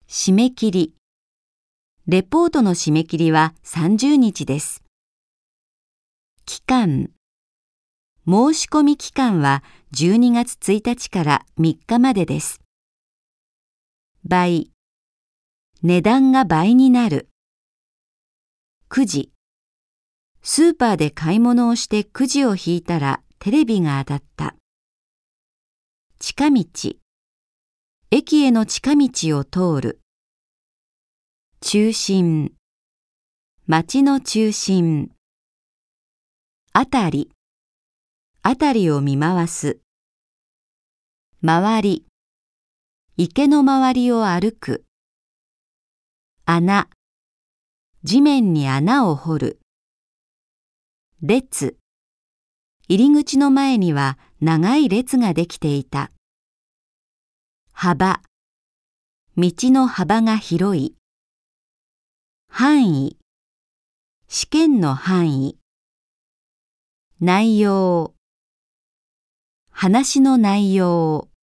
締め切り。レポートの締め切りは30日です。期間。申し込み期間は12月1日から3日までです。倍。値段が倍になる。くじ。スーパーで買い物をしてくじを引いたらテレビが当たった。近道。駅への近道を通る。中心。町の中心。あたり。あたりを見回す。周り。池の周りを歩く。穴。地面に穴を掘る。列。入り口の前には長い列ができていた。幅。道の幅が広い。範囲。試験の範囲。内容。話の内容。